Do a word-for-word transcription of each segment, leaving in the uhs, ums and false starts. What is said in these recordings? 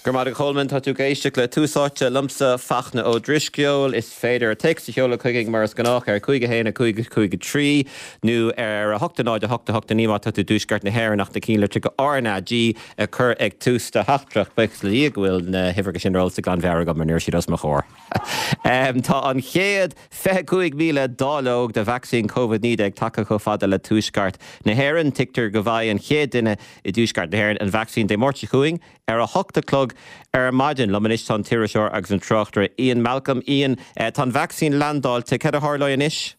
Gurmada Coleman tá tú géiste le túsáte lumsa fachna ó drisceol is féidir text heola chuigig mars gannach ar chuige héna chuige chuige trí nu ar a hochtanáid a hochta hochta níma tá tú dúsgart na hair nach na cíle tri go arna G a chur ag tústa hachtrach bex le íaghfuil na hifrga sin róil sa gan bhear go manir si dos mar chóir. Tá an chéad fe chuig míle dálóg de vaccine COVID ní ag take go fada le túsgart na hairan tictar go bhaid an chéad duine i dúsgart na hairan an vaccine de mórte chuing ar a hochta clog ar maidin lomanis tan tíiriseoir agus an trochtar Ian Malcolm. Ian, uh, tan vaccine landál te cad a hálainn inis?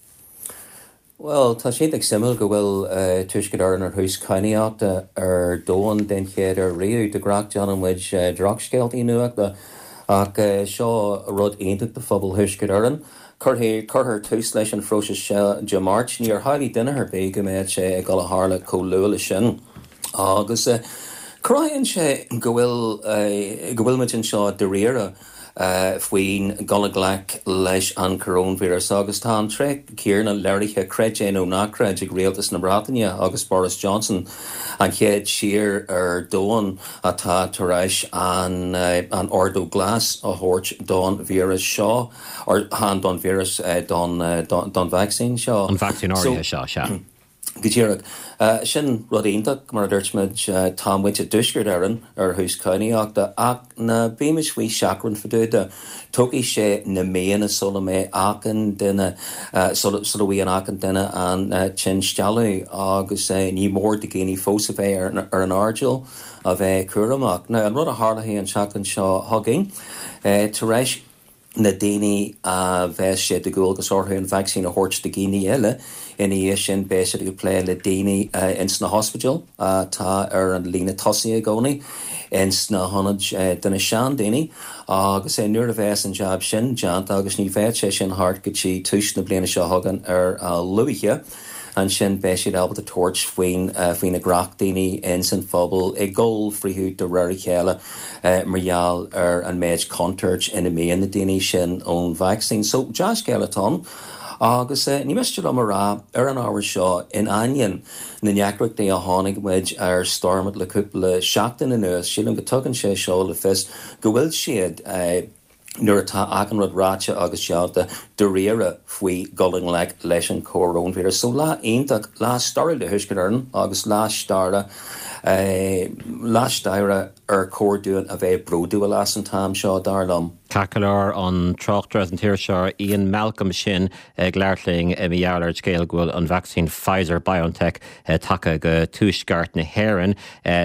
Well, tá siad ag simil go bhfuil uh, tuiscid ar an ar hús caiineachta ar dóin den chéad ar riú de grach John an muid uh, drachscéalt í nuachta ach uh, seo rud aontaigh de phobal thuiscid ar an. Curthir tús leis an fróise de March ní ar hailí duine ar bé go méid sé ag gal a hála comhlúla sin. Agus uh, Crying sé go bhfuil go bhfuil muid an seo de réire faoin galaglac leis an coronavirus agus tá an tre céar na leirithe creidé ó nachreid ag réaltas na Bratainine agus Boris Johnson an chéad siar ar dóin atá taréis an an ordó glas a thuirt don vírus seo or han don vírus don don vaccine seo. An vaccine áirithe seo se. Gidéireach, uh, sin rud aontaach mar dúirtmuid uh, támhaid a dúsgurt aran ar hús caiineachta ach na béimiis faoi seacrann faduide tugaí sé na méana sola mé achan duine sola bhí an achan duine an tin stealaí agus ní mór de géanaí fósa bheith ar an ardil a bheith cuaramach. Na an rud a hálathaí an seacrann seo thugaing taréis na daoine a bheith sé de gúil agus orthu an vaccine a thuirt de géanaí eile ina é sin béise go plé le daoine ins na hospital tá ar an lína tosaí a gcónaí ins na honad duna sean daoine agus é nuair a bheith an jab sin deant agus ní bheith sé sin thart go tí túis na bliana seo hagan ar luithe an sin béisiad albert a torch faoin faoin na grach daoine in san phobal ag ggóil fríthú de rair chéile margheall ar an méid contact ina méon na daoine sin ón vaccine. So Josh Gallaton agus uh, ní meiste am rá ar an áhar seo in aion na neacraach é a tháinig muid ar stormad le cúpla seachtain in nuas sílim go tugann sé seo le fis go bhfuil siad uh, nuair atá agan rud ráte agus seáta de réire faoi goling le leis an coronavirus. So lá aontaach lá stair le thuiscin arn agus lá staire uh, lá staire ar córdúin a bheith brúdú a las an tám seo darlam. Cacalar an trochtar as an tíiriseoir Ian Malcolm sin ag leirling i meallar scéal ghfuil an vaccine Pfizer-BioNTech take go túisgart na hairan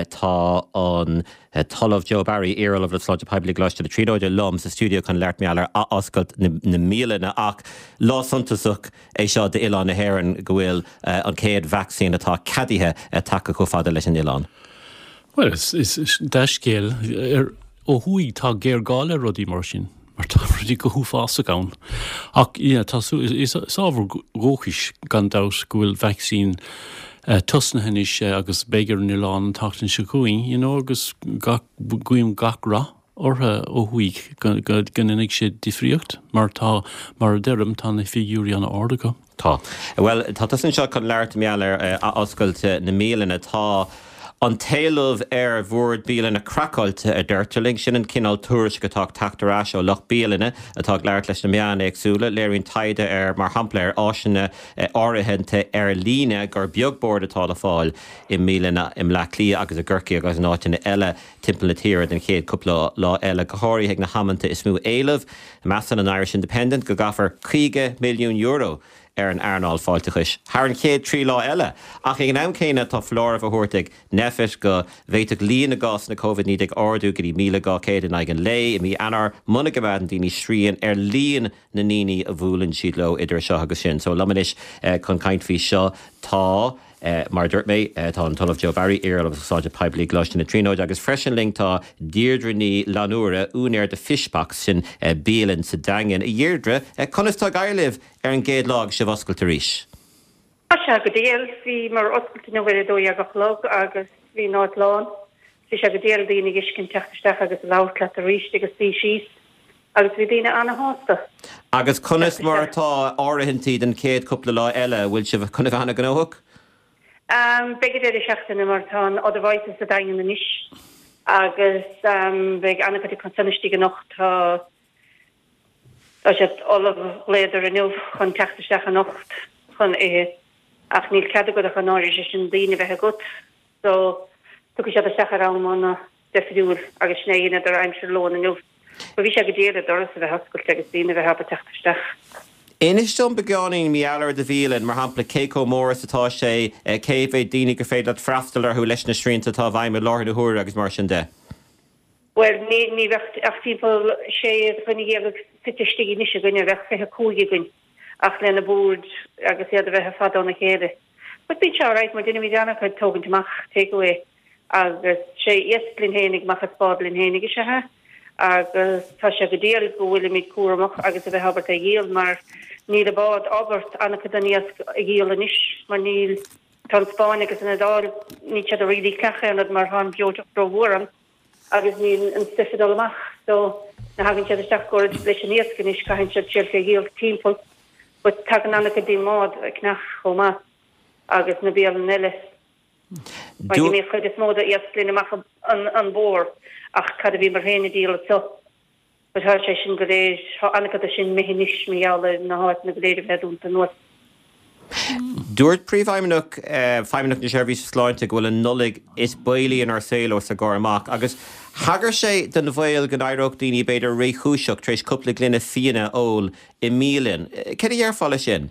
tá an talamh Joe Barry éaril of the Sludge Public Gloucester the trídóide lom sa stúdio chun leart meallar a oscailt na míle na ach lá suntasach é seo de Ilan na hairan go bhfuil an céad vaccine atá cadithe take go fada leis an Ilan. Well, is is deiscéal ar ó thuí tá géir gáile rudí mar sin, mar tá rudí go thuú fása gán. Ach yeah, tá is sábhar róchis gan dás go bhfuil vaccine uh, tusnathe is uh, agus béigear an Ilan tachtain se chuing, you know, agus guim gach ra ortha ó thuí gan innig sé difriocht, mar tá mar deirm tá na fiúí an ordacha. Tá. Well, tá tusan seo chun leart meallar a oscailte na míleanna tá an talamh ar bhórd bíalan a cracáilte a d'irteling sin an cinál túris go tá tachtarás ó loch bíalanna atá leart leis na meána agsúla léironn taide ar mar hampla ar áisina áirithe ar líne gur beagbord atá le fáil i míleanna im le clí agus a ggurcaí agus an áitina eile timpeall na tíre den chéad cúpla lá eile go háirí ag na hamananta is mú éileamh measan an Irish Independent go gafar five milliún euro ar an airnáil fáilteachais. Thar an chéad trí lá eile. Ach ag an am céine tá flór a thuirteag nefis go bhéiteach líon na gás na COVID ní ag ardú go dtí míle gá céad in ag an lé i mí anar muna go bhd daoine sríon ar líon na níní a bhúlann siad le idir seo agus sin. So lamanis chun caint fhí seo tá Uh, mar dúirt mé uh, tá an talamh Joe Barry éaril of the Sludge Public Gloucester na trídóide agus freisin ling tá Deirdre ní Lanúra únéir de fishpach sin uh, bíalann sa daingin. I Deirdre, uh, conas tá gairlibh ar an géad lág se bhoscailte arís? Tá se go déal hí mar oscailte nó bhfuil dó ag log agus hí náid lán. Bhí se go déal daoine iscin teachtasteach agus láhcleat arís agus bhí síos agus bhí daoine anna hásta. Agus conas mar atá áirithe den céad cúpla lá eile bhfuil se chuna bheanna gnóthach? Um, Begad er seachtain martán otherwise is a dain in the niche agus bheith anna go consanistí noch tá sé olah léidir a nuh chun teachtasteach a nocht chun é ach níl cead go a chu náir sé sin daine bheitthe gut, so tu sé a seacharrámna defriúr agus snéine ar aimimsir lóna nuh. Ba bhí sé go déad doras a bheith hascailt agus daine bheith hab a teachtasteach. Inis dom begáín meallar de bhílan mar hapla Keiko Morris atá sé céhhéh daine go féad le freaftalar chu leis na srínta tá bhaim me láir na thuair agus mar sin de. Well, ní ní bheith ach timppel sé chunig géh fitistí ní se gunne bheith fethe cúige gunn ach lena búd agus iad a bheithe fadóna chéide. But bí seráid mar duine míanana chuid tógan teach takeaway agus sé iestlinn hénig mach a spádlinn hénig sethe agus tá se go déal go bhfuil míid cuaach agus a bheith habart a ghéal mar níl a bád Albert anna danías a ghéal an isis mar níl tan Spáin agus in adá ní se a rilí cechéanad mar há beoach brohran. agus ní an stifidal amach, so na hagin sé isteach go leis an níoscan is caihann sé tíir fé héal timppel, but tagan anna go dtí mád a knach chomá agus na béal an eile. Ma mé chud is mód a iasclín amach an bór ach cad a bhí mar héna díal so. But há sé sin go rééis anna go sin méhinis méála na háit na goléidir bheitúnta nuas. Dúirt príomhhaimimeach feimimeach na seirbhís sláinte go bhfuil an nullig is bailí ar saoil sa gcóir amach, agus hagar sé den bhil go daireach daoine beidir réithúiseach tréis cúpla glunne fianna ól i mílin. Cad a dhearfála sin?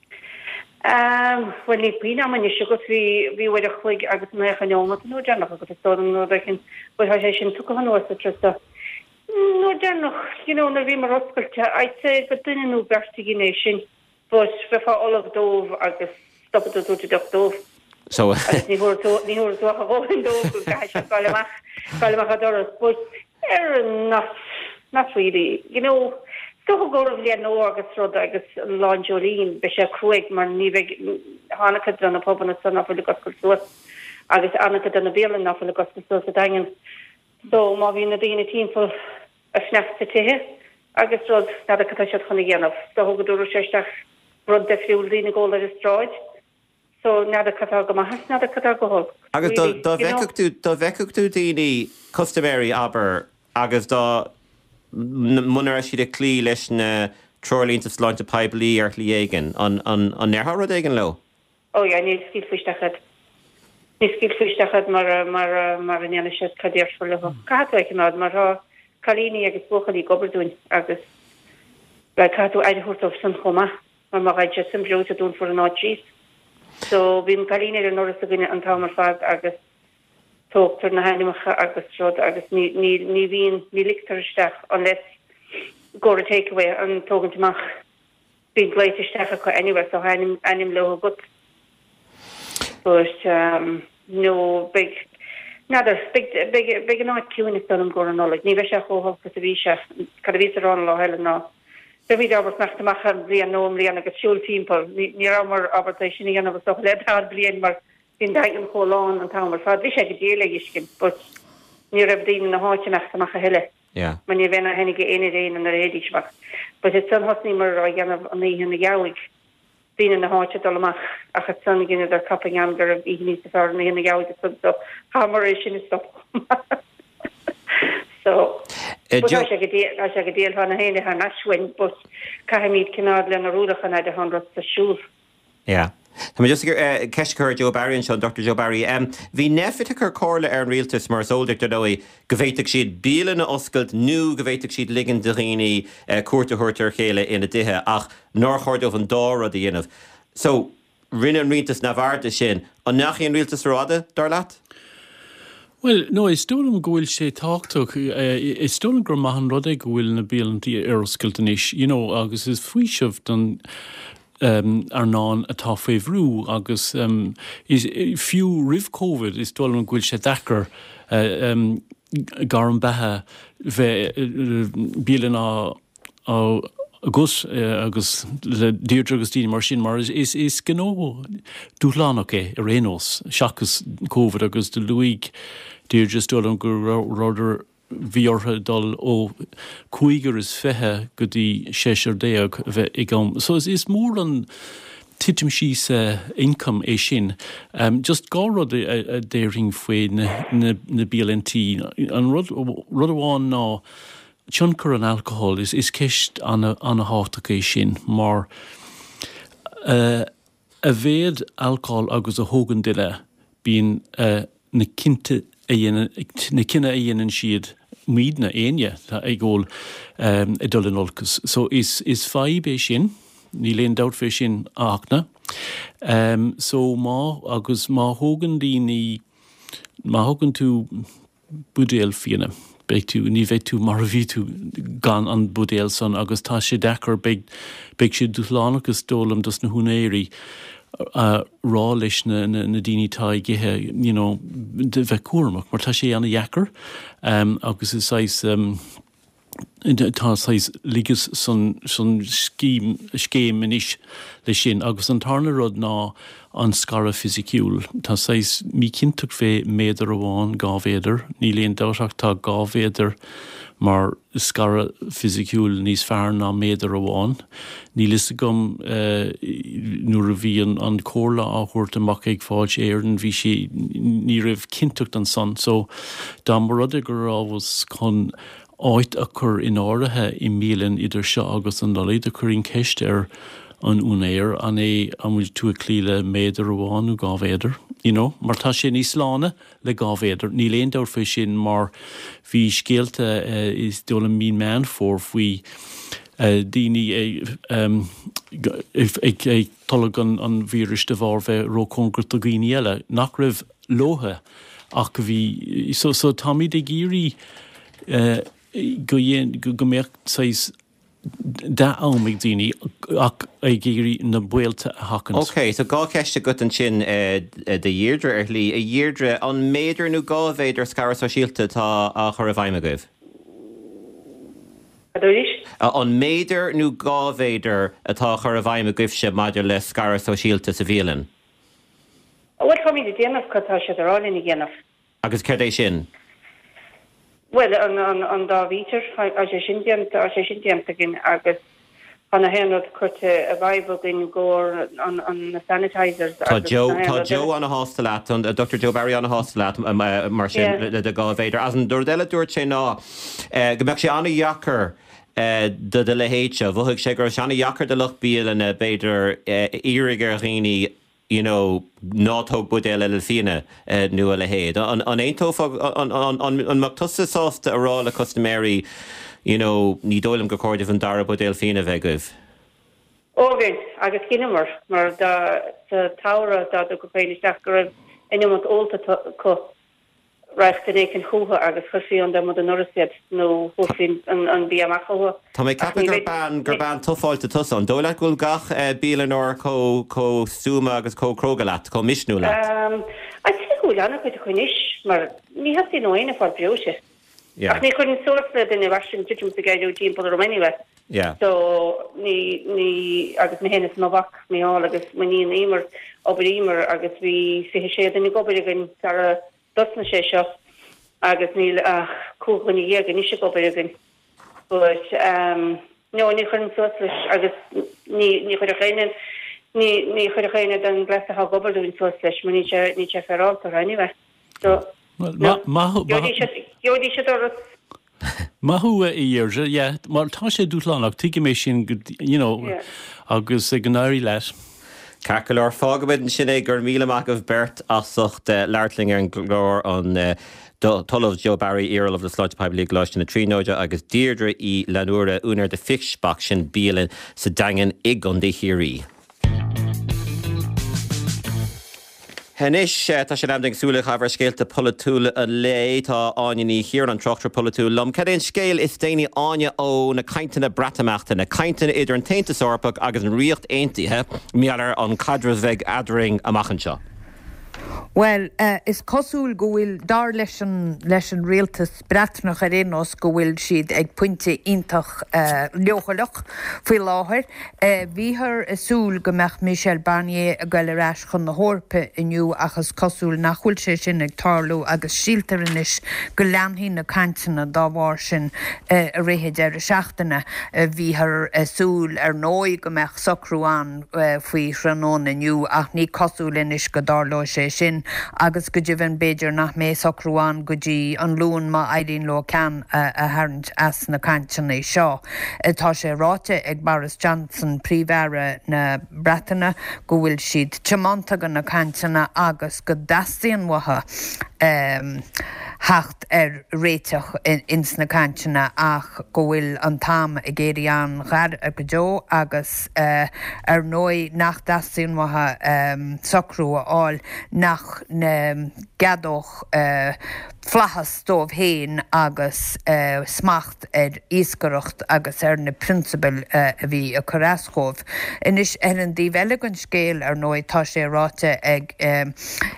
Well ní pína man is go bhí bhfuil a chuig agus mécha neomna nó deannach agus tódan nó bhecin bhil sé sin tu an nuasa trista. nó deannach, na bhí mar oscailte, id sé go duine nó bertigí sin. But before all of dove agus stop it to the dove. So ni hor to ni hor to go in dove gash kalma kalma doras but er not not really. You know, so go of the no agus rod agus Lonjolene be se cruig mar ni Hanukkah dan a pub na son of the gospel so agus Hanukkah dan a belen of the gospel so dagen. So ma vi na dine team for a snack to te agus rod na da katashat khoniganov. So go do shestach rud de fiúil dína ggóla is stráid, so nada catá go maithas nada catá go hol. Agus dá bheiceh tú daoine customary aber agus dá munar siad a clí leis na trolínta sláinte peblií ar líéigen an nearthá rud éigen lo? Ó ja, níl scíl fuistachad. Níl scíl fuistachad mar mar mar an éana siad cadéir for le catú ag nád mar rá chalíní agus buchalí gobardún agus le catú aidirthúirtah san chomá. Maar mag ik just een blote doen voor een oudjes. So we moeten alleen in orde beginnen aan taal vaak agus talk ter naar hen agus rod agus niet niet niet wie niet lichterstag unless go to take away and talking to mag big later stag anywhere so hen hen low good. But um no big Nader big big big not queuing is done go knowledge. Ni vesha ho ho to be chef kada visa ron lo helen no. Bhí dabhas nach amach blian nó blian agus siúil timppel, ní mar abertation í anna bh le tá blian mar bhín dagan choláán an tamar fad. Bhí sé go déala iscin, but ní raibh daoine na háite nach amach a heile. Man ní bhena hennig éine réin an a réidirach. But it san hosní mar a gannah an íhan na geig bhíine na háite dul amach a chu san ginine ar capping am gur a bhí níos a fear na na geig so há mar é sin is stop. So I sé go déal hána héine ha nashain, but caiimiid cinnád lena rúdachan a de hundred sa siúl. Yeah. Tá just ceiscur Joe Barry an seo Doctor Joe Barry. Bhí nefit chu cóla ar an rialtas mar sóldach dói go bhhéiteach siad bíalan na oscailt nó go bhhéiteach siad ligan de rií cuairrtathirtar chéile ina dithe ach nóir chuirdómh an dá a dhéanamh. So rinne an rialtas na bharta sin an nach an rialtas ráda dar leat? Well, no, is stolen gohfuil sé táchtach, is stolen gur mahan rud ag gohfuil na bíalantí ar oscailtanis, you know, agus is fuiseamh don um, ar ná atá féhrú, agus um, is fiú rih COVID is stolen gohfuil sé dachar uh, um, gar an bethe bheith uh, bíalan á agus uh, agus le Deirdre agus Dine mar sin mar is is, is gnó dúlánach é a rénos seachas COVID agus de luig Deirdre stolan gur ráidir bhíortha dul ó cuigar is fethe go dtí séisir déag bheith i gom. So is is mór an titim she's uh, income é sin. Um, just gá rud a, a déiring faoi na, na, na B L N T. An rud rud amháin ná tionchar an alcohol is, is ceist an a, an a háach é sin, mar uh, a bhéad alcohol agus a hógan duine bíon uh, na cinte a dhéanaan na cinenne a dhéanaan siad míadna aine tá ag ggóil um, i dul an olcas. So is, is faib é sin, ní léon dat fé sin áachna. Um, so má agus má hógan daoine má hógan tú budéal fianna. Beg tú ní bheith tú mar bhí tú gan an budéal san agus tá sé dechar beg beg sé dúlánachas dólam dus na húnéirí uh, rá leis na, na, na daoine tá githe, you know, de bheith cuairmach, mar tá sé anna dhechar um, agus is sais um, tá sais ligus son son schím scéim inis le sin agus an tarna rud ná an scara fisiciúil. Tá sais mí cinnteach fé méidir amháin gábhéidir, ní léon dáireach tá gábhéidir mar scara fisiciúil níos fearr ná méidir amháin. Ní lis gom uh, nuair a bhí an, an cóla á chuirt amach ag fáid éireann bhí sé ní raibh cinnteacht an son. So dá mar rud gur ábhas chun áit a chur in áirithe i mílinn idir seo agus an dalaid a chuirn ceist ar an únéir an é amúil tú a clíle méidir amháin ú gábhéidir. You know, mar tá sé níos lána le gábhéidir. Ní léon dáir fé sin mar bhí scéalte uh, is dóla mín meán fór faoi uh, daoine um, ag ag toladh an, an víris de bhar bheith rócóngrat a ghaoine eile nach raibh lóthe ach bhí so, so tá míad ag géirí uh, go go méocht sais da ámig daoine ach ag géirí na buailte a hacan. Ok, so gá ceiste gut an sin uh, de dhéirdre ar lí a dhéirdre an méidir nó gábhéidir scara so síalta tá a chur a bhaime goibh. Uh, an méidir nó gábhéidir atá chur a bhaime goibh se maidir le scara so síalta sa bhíolann. Bhfuil chumí de déanamh catá sé arálinn i ghéanamh. Agus céir é sin? Well, an an an da víter a sé sin déanta a sé sin déanta gin agus an a hen chuirte a bhaibh gin góir an an sanitizers. Tá Joe tá Joe an a hástalat an Doctor Joe Barry an a hástalat mar sin le de gábhéidir as an dúirdéile dúirt sé ná go mbeadh sé anna dhechar de de lehéite bhuaigh sé gur seanna dhechar de lucht bíal na beidir írigar rií you know, nátóg budéile le fianna uh, nua le héad. An an éontóf an an an an mactusa sásta ará le customary, you know, ní dóilm go cordibh an dara budéil fianna bheith goibh. Ógin, agus cinnamar, mar da sa tára da do go féin isteach go raibh inimont ólta có reachta écin chútha agus chusí an da mod an orasiad nó húsín an an bí amach chútha. Tá mé cappa gur ban gur ban tuáilte tusan. Dóla gúil gach bílan or có có súma agus có crógalat, có misnú leat. Um, a tí gúil anna chuid a chuinis, mar ní hasí nó aine fád breise. Ach ní chuinn sósa den i bhasin titim sa gaiidú tíim pod romainiwe. Yeah. So ní ní agus na hénas nóbach mé agus maníon éimer obair éimer agus bhí fi sé den i gobair agin tar dosna sé seo agus níl ach cúchaní dhéag ní sé gobair agin. But um, no, ní chuinn sósa agus ní ní chuir a chéine ní ní chuir a chéine den glasa ha gobair dúin sósa leis mar ní sé ní sé feráltar anyway. So Ma ma Jodí sé doras. Mahu a dhéirse, yeah, mar tá sé dúlánach tuige mé sin, you know, yeah. agus a gnáirí leis. Cacail ar fágabid an sin é gur míle amach of Bert asach de leirtling ar an glór an uh, Tullh Joe Barry Earl of the Sludge Pipe League Lush in a Tríóide agus Deirdre í Leanúra únar de fixbach sin bíalan sa dagan ig an de hirí. Henis, tá sé amding súla chafar scéalta polatúla a lé tá áiní hir an trochtar polatúla lom. Cad éon scéal is déine áine ó na cainteanna bratameachta, na cainteanna idir an tainta sorpach agus an riocht aontaithe meallar an cadras bheith adring amachchan seo. Well, uh, is cosúil go bhfuil dar leis an leis an rialtas bretnach ar éos go bhfuil siad ag puinte intach uh, leochalach faoi láthair. Uh, Bhíthar asúil go meach Michel Barnier a goil arás chun na hórpa inniu achas cosúil nachhuiil sé sin ag tarlú agus síaltar inis go leanhí na cantainna dá bhhar sin uh, a réhéid ar a seachtainna. Uh, Bhíthar asúil ar nói go meach socrúán uh, faoi Shranón inniu ach ní cosúil inis go darló sé sin agus go dibhann beidir nach mé socrúán go dtí an lún má Eileen Lo Can a, a hairnt as na cantainna seo. Tá sé ráite ag Boris Johnson príomhheara na Breataine go bhfuil siad teamanta go na cantainna agus go dastaíonn watha um, hacht ar réiteach in, ins na cantainna ach go bhfuil an tam a géiríán ghar a go deo agus uh, ar nói nach dastaíonn watha um, socrú áil nach na gadóch uh, flachas dómh héin agus uh, smacht ar íscarocht agus ar na principal uh, a bhí a choráschómh. Inis ar an dí bheile scéal ar nói tá sé ráite ag um,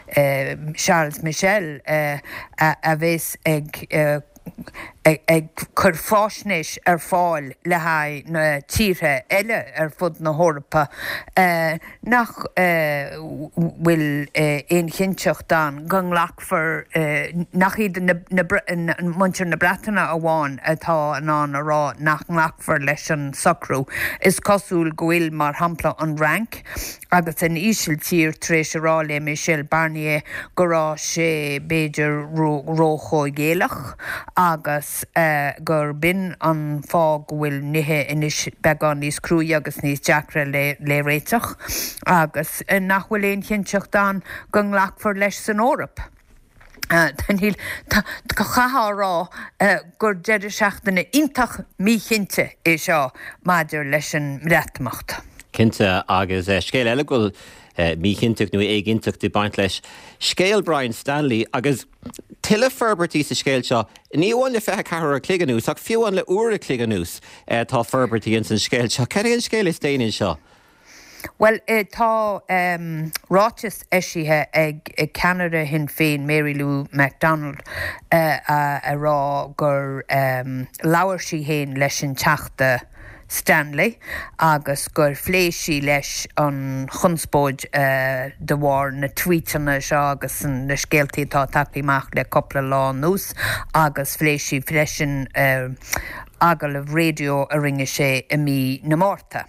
uh, Charles Michel uh, a, a bhés ag uh, ag, ag chur fásneis ar fáil le haid na tíre eile ar fud na hórpa uh, nach uh, bhfuil uh, ein chinseach dan gang lachfar uh, nach iad na, na, na, muntir na Breataine a bháin atá an an a rá nach lachfar leis an socrú is cosúil gohfuil mar hampla an rank agus an ísil tír tréis rá le Michel Barnier go rá sé beidir róchó géalach agus uh, gur bin an fá bhfuil nithe inis beagán níos crúi agus níos deacra le, le réiteach agus uh, nach bhfuil éon chinseach dan gan lachfar leis san órap. Uh, Tanhíl go chaá rá uh, gur deidir seachtainna intach mí chinte é seo maidir leis an mreatmacht. Cinnte agus uh, scéal eile goil Uh, mí hinteach nu ag intach de baint leis scéal Brian Stanley agus tuile ferbertí sa scéal seo níháin le fethe cethir a cliganús ach fiúháin le uair a cliganús uh, tá ferbertí in san scéal seo. Ceir an scéal is déanaine seo? Well, uh, tá um, rátas eisithe ag, ag Canada hin féin Mary Lou MacDonald uh, a, a rá gur um, labhair sí héin leis an teachta Stanley agus gur phléisí leis an chunspóid uh, de bhar na tweetanna seo agus na scéaltaí tá takeíach le coppla lá nús agus phléisí freisin uh, agal of radio a ringe sé a mí na mórta.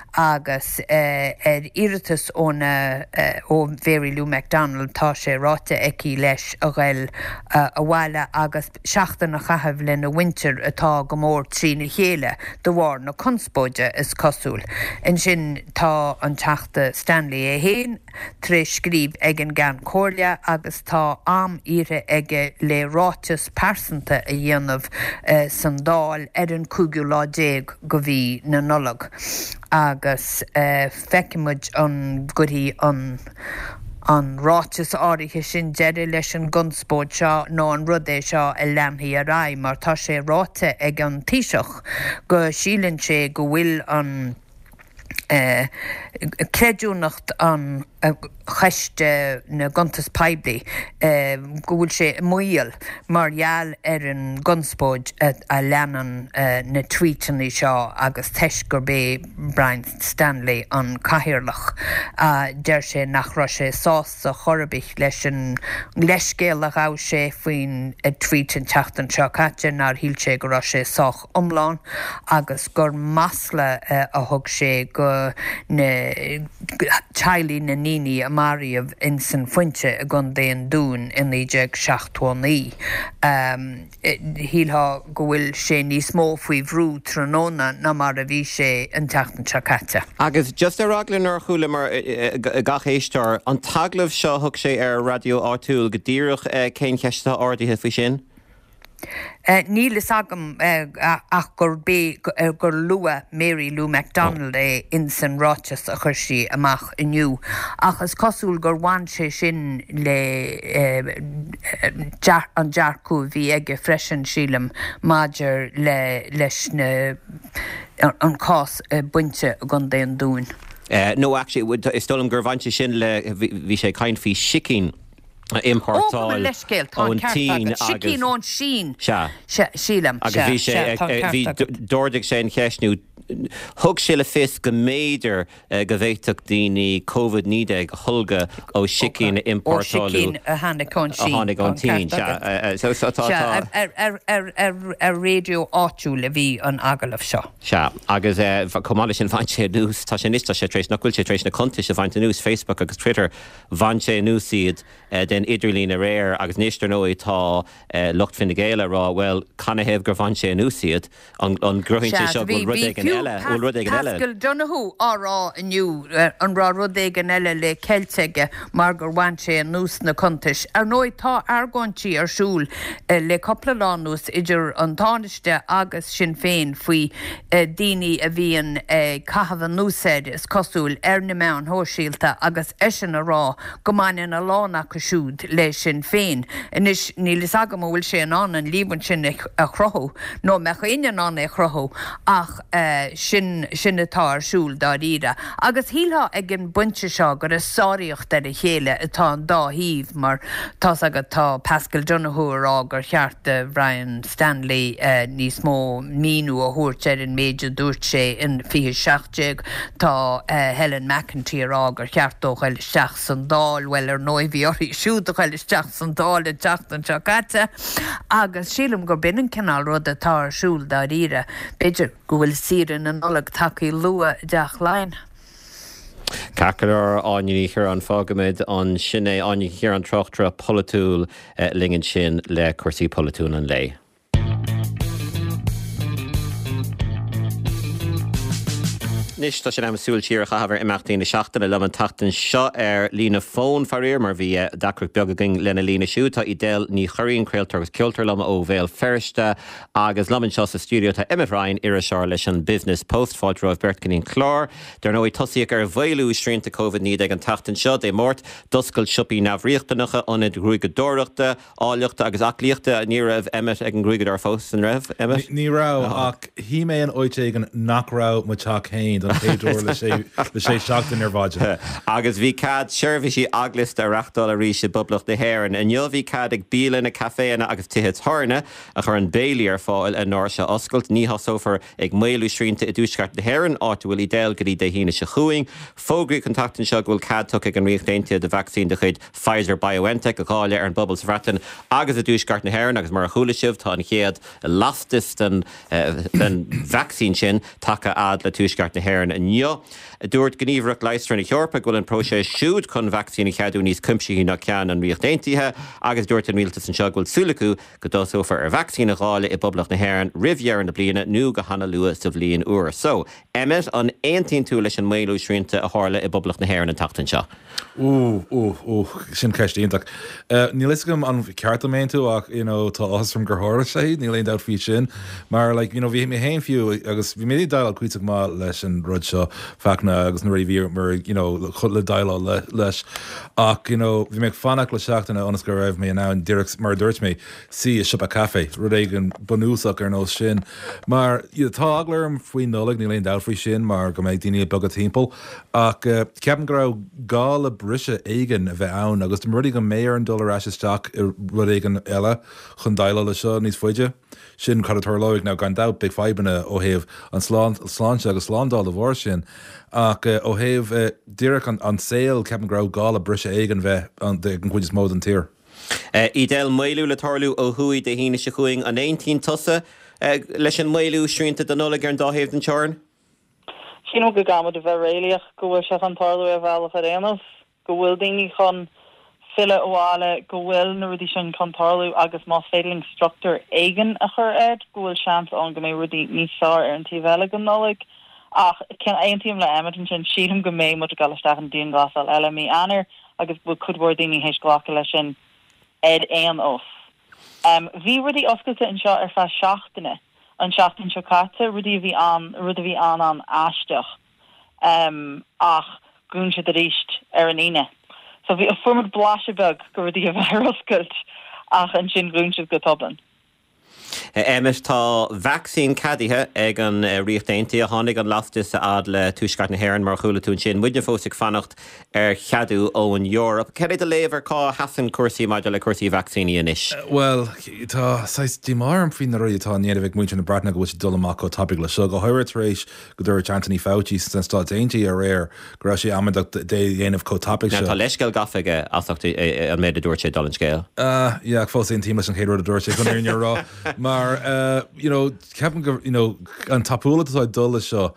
Agus uh, er iritas óna uh, ó Mary Lou MacDonald tá sé ráte eici leis a ghail uh, a bhile agus seachtain na chahabh le na winter atá go mór trí na chéile do bhar na conspóide is cosúil. In sin tá an teachta Stanley é héin trí scríb ag an gan cóirle agus tá am ire aige le rátas persanta a dhéanamh uh, san dáil ar an cúgiú lá déag go bhí na nolog. Agus uh, feicimiid an gutí an an rátas áirithe sin deidir leis an gunspóid seo nó an rudé seo a leanthaí a rá mar tá sé ráte ag an tíiseach go sílann sé go bhfuil an Uh, creidúnacht an uh, cheiste na guntas peibli uh, go bhfuil sé muíal margheall ar an gunspóid uh, a leanan uh, na tweetaní seo agus teis gur bé Brian Stanley an caithearlach uh, deir sé nach ra sé sás a chorabich leis an leiscéal a gá sé faoin a tweetan teachtan seo caite nar híl sé go ra sé sách omláin agus gur masla uh, a thug sé go na Charlie na Nini a Mariamh in san fuinte a gun déan dún in éideag seachtúnaí. Um, Hílha go bhfuil sé níos mó faoi bhrú tróna na mar a bhí sé an teachtan seo caite. Agus just ar raglan ar chuúla mar gachéistar an taglamh seo thug sé ar radio áitiúil go dtíireach cén ceiste áirithe faoi sin? Uh, Nílas agam uh, ach gur bé uh, gur lua Mary Lou MacDonald é in san rátas a chuir sí amach inniu. Achas cosúil gur bhain sé sin le uh, jar, an dearcú bhí aige freisin sílam maidir le leis na an cás uh, buinte a gun déan dún. Uh, no, actually, is stolam gur bhain sé sin le bhí sé caint fí sicín importáil leis céil tá tín Sicín ón sin Se. sílam agus bhí sé bhí dúirdigh sé an cheisniú thug sé le fis go méidir go bhhéiteach daoine COVID níide go thulga ó sicín importáilú a hána con a tháinig an tín ar réo áitiú le bhí an agalah seo. Se agus cumáile sin bhaint sé nús tá sé níos sé trééis nachhfuil sé trééis na conti sé bhaint nús Facebook agus Twitter bhain sé núsíad den idirlín a réir agus níostar nóí tá lucht fin géile rá bhfuil canna hebh gur bhain sé núsíad an grointe seo bhfuil rud an eile bhfuil rud an eile. Pascal Donoghue árá iniu an rá rud an eile le ceilteige mar gur bhain sé an nús na contis. Ar nóid tá argáintí arsúl le coppla lánús idir an táneiste agus sin féin faoi daoine a bhíon caithfh an núsáid is cosúil ar na meán hóisialta agus eisin a rá go maiin a lána go siúd lei sin féin. Inis nílas agam bhfuil sé an an an líban sin a chrothú nó mecha inan an é chrothú ach sin sin atá arsúl dá ríra. Agus hílha ag an buinte seo gur is sáíocht ar a chéile atá an dá híomh mar tá agad tá Pascal Donoghue rá gur cheart Brian Stanley níos mó míú a thuirt ar an méidir dúirt sé in fiche seachtteag tá Helen McEntee rá gur cheartó chuil seach san dáil well ar nóimhí orí siúd chuil teach san dáil a teachtan seo caite agus sílam gur binnen cinál rud atá arsúl dá ríra beidir go bhfuil siran an nolag takeí lua deach lein. Cacar áiní hir an fágamid an sinné áine hir an trochtra politúil lingin sin le cuasaí politún an lei. Nis tá sin am súil tíir a chahabhar imachtaí na seachtainna le an tatan seo ar lína fón faríir mar bhí dacrach beagagin lena lína siú tá i déal ní choiríonn creaaltar agus ceoltar lama ó bhéal ferste agus laman seo sa stúdio tá imimhráin ar a seár leis an business post fáilróh Bertcanín chlár dar nó i tosaíoch ar bhhéilú srínta COVID ní ag an tatan seo é mórt doscail siopí nabhríochtanacha anad grúige dóireachta áileachta agus aclíochta ní raibh Emmet ag an grúige ar fós an raibh Emmet? Ní rá ach hí mé an oite ag an nachrá muteach chéin Péúir le sé seachtain ar bhaide. Agus bhí cad seirbhísí aglas a reachtáil a ríise bublach de héann. An jo bhí cad ag bílan na caféanna agus tithe thorna a chur an béilí ar fáil a nóir se oscailt ní hasófar ag méú srínta i dúsceart de héann áit bhfuil i déal go dtí de híine se chuing. Fógraí contactan seo bhfuil cad tucha ag an riochtainte de vaccín de chuid Pfizer BioNTech a gáile ar an bubbles fratan agus a dúsceart na héann agus mar a chuúla sibh tá an chéad lastas den vaccín sin take ad le túsceart na héann. An nio dúirt gníomhreacht leistar na Eorpa ghfuil an próise siúd chun vaccína cheadú níos cuimsí nach cean an riochtaintaithe agus dúirt an míltas an seo bhfuil súlaú go dosófar ar vaccína gáile i bublach na héann rihhear na bliana nó go hana luas sa bblion uair. So, Emmet an aontainn tú leis an méilú srínta a hála i bublach na héann an tatan seo. Ú ú ú sin ceistíonach. Ní liscum an ceartamain tú ach tá osram gur háir sé, ní léon dá fí sin, mar bhí mé héin fiú agus bhí mé dail cuiiteach má leis an rud seo feachna agus na réhí mar chud le daile leis ach bhí méid fannach le seachtainna anas go raibh mé an ná an dúireach mar dúirt mé si a sipa café rud ag an banúsach ar nó sin mar tá aglarm faoi nolag ní léon dáilfaí sin mar go méid daoine bag a timppel ach ceapan go raibh gá le brise éigen a bheith ann agus do rudaí go méar an dul eisteach i rud éigen eile chun daile le seo níos foiide sin chutar loigh ná gan da big fibanna ó héamh an sláánse agus slándáil a bhór sin ach ó héamh díreach an saoil ceapan go raibh gá le brise éigen bheith an chuidir mód an tír. I déal méilú le tarlú ó thuí de híine se chuing an aontín tusa leis an méilú srínta don nula ar an dáhéamh an teáin? Sin go gamad a bheith réalaach go bhfuil se an tarlú a bhealach a réanamh go bhfuil daoine chun fille óháile go bhfuil na rudí sin chun tarlú agus más féiling structúr éigen a chur éid go bhfuil seans an go mé rudí níos fearr ar an tíbheile go nolig ach cin aontíim le Edmonton sin sílam go mé mu a galisteach an díon glasal eile mí anar agus bhfuil chudhór daoine hééis ghlacha lei sin ed éan os. Bhí rudí oscailte an seo ar fe seachtainna an seachtain seo caite rudí bhí an rud a bhí an an aisteach ach gún se a ríist ar an ine. So bhí a formad bláisebeg go rudí a bheith oscailt ach an sin gún se go toblan. Éimeis tá vaccín cadíthe ag an riochtaintaí a tháinig an lastas ad le túisceart na hÉireann mar chuúla tún sin muidir fósaigh fannacht ar cheadú ó an Europe. Ceir é a léomhar cá hasan cuasaí maidir le cuasaí vaccíní inis? Well, tá dí mar an fin roií tá níana bheith muinte na bratna go bhfuil dulach go topic le seo go háir éis go dúirt Anthony Fauci san stá daintí ar réir go sé amach dé dhéanamh có topic seo. Tá leisceil gafaige asachta an méid a dúirt sé dul an scéal. Ja, fós on tíime an chéadú a dúirt sé chun ar rá. Mar, ceapan go an tapúla tá dul seo.